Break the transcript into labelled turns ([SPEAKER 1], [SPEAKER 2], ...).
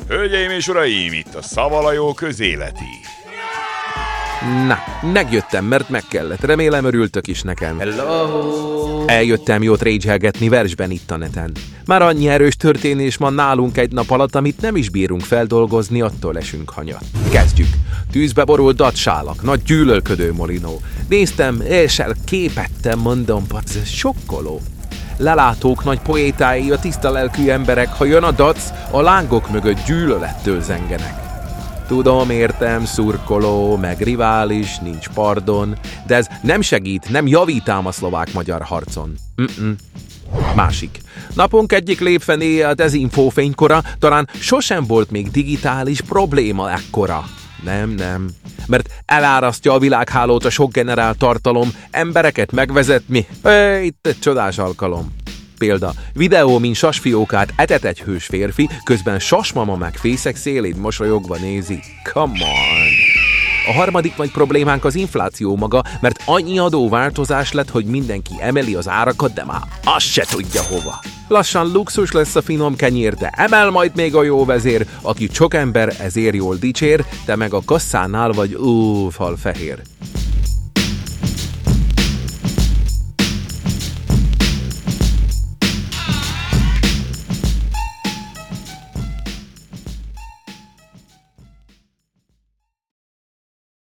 [SPEAKER 1] Hölgyeim és uraim, itt a Szavalajó közéleti.
[SPEAKER 2] Na, megjöttem, mert meg kellett. Remélem örültök is nekem.
[SPEAKER 3] Hello!
[SPEAKER 2] Eljöttem jót rage-helgetni versben itt a neten. Már annyi erős történés van nálunk egy nap alatt, amit nem is bírunk feldolgozni, attól esünk hanyat. Kezdjük. Tűzbe borult datsálak, nagy gyűlölködő molinó. Néztem, és elképettem, mondom, pac, ez sokkoló. Lelátók nagy poétái, a tiszta lelkű emberek, ha jön a dac, a lángok mögött gyűlölettől zengenek. Tudom, értem, szurkoló, meg rivális, nincs pardon, de ez nem segít, nem javít ám a szlovák-magyar harcon. Másik. Napunk egyik lépfenéje a dezinfó fénykora, talán sosem volt még digitális probléma ekkora. Nem. Mert elárasztja a világhálót a sok generált tartalom, embereket megvezetni. Itt egy csodás alkalom. Példa, videó, mint sasfiókát etet egy hős férfi, közben sasmama meg fészek szélén mosolyogva nézi. Come on! A harmadik nagy problémánk az infláció maga, mert annyi adóváltozás lett, hogy mindenki emeli az árakat, de már azt se tudja hova. Lassan luxus lesz a finom kenyér, de emel majd még a jó vezér, aki sok ember ezért jól dicsér, te meg a kasszánál vagy falfehér.